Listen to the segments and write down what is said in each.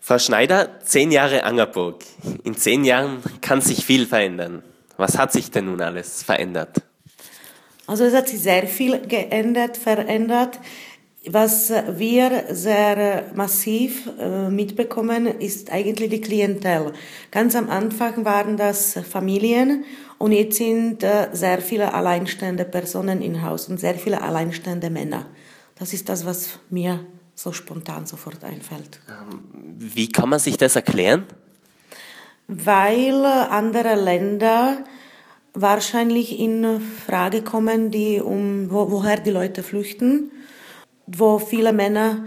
Frau Schneider, 10 Jahre Angerburg. In 10 Jahren kann sich viel verändern. Was hat sich denn nun alles verändert? Also es hat sich sehr viel verändert. Was wir sehr massiv mitbekommen, ist eigentlich die Klientel. Ganz am Anfang waren das Familien und jetzt sind sehr viele alleinstehende Personen im Haus und sehr viele alleinstehende Männer. Das ist das, was mir so spontan sofort einfällt. Wie kann man sich das erklären? Weil andere Länder wahrscheinlich in Frage kommen, woher die Leute flüchten, wo viele Männer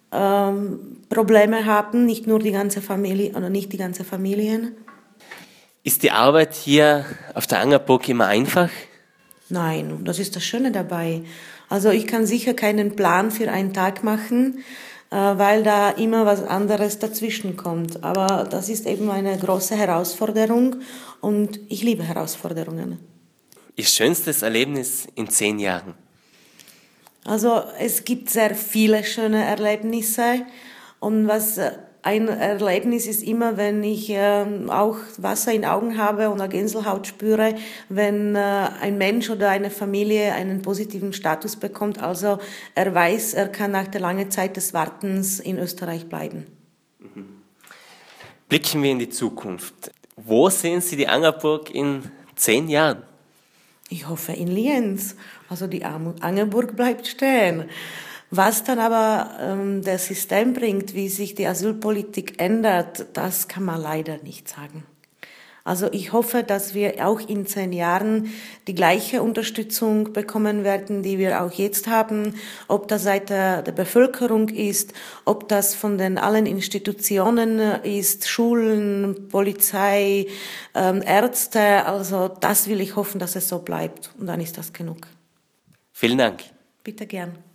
Probleme haben, nicht nur die ganze Familie oder nicht die ganze Familien. Ist die Arbeit hier auf der Angerburg immer einfach? Nein, das ist das Schöne dabei. Also ich kann sicher keinen Plan für einen Tag machen, weil da immer was anderes dazwischen kommt. Aber das ist eben eine große Herausforderung und ich liebe Herausforderungen. Ihr schönstes Erlebnis in 10 Jahren? Also es gibt sehr viele schöne Erlebnisse und was ein Erlebnis ist immer, wenn ich auch Wasser in den Augen habe und eine Gänsehaut spüre, wenn ein Mensch oder eine Familie einen positiven Status bekommt. Also er weiß, er kann nach der langen Zeit des Wartens in Österreich bleiben. Blicken wir in die Zukunft. Wo sehen Sie die Angerburg in 10 Jahren? Ich hoffe in Lienz. Also die Angerburg bleibt stehen. Was dann aber das System bringt, wie sich die Asylpolitik ändert, das kann man leider nicht sagen. Also ich hoffe, dass wir auch in 10 Jahren die gleiche Unterstützung bekommen werden, die wir auch jetzt haben, ob das Seite der Bevölkerung ist, ob das von den allen Institutionen ist, Schulen, Polizei, Ärzte. Also das will ich hoffen, dass es so bleibt. Und dann ist das genug. Vielen Dank. Bitte gern.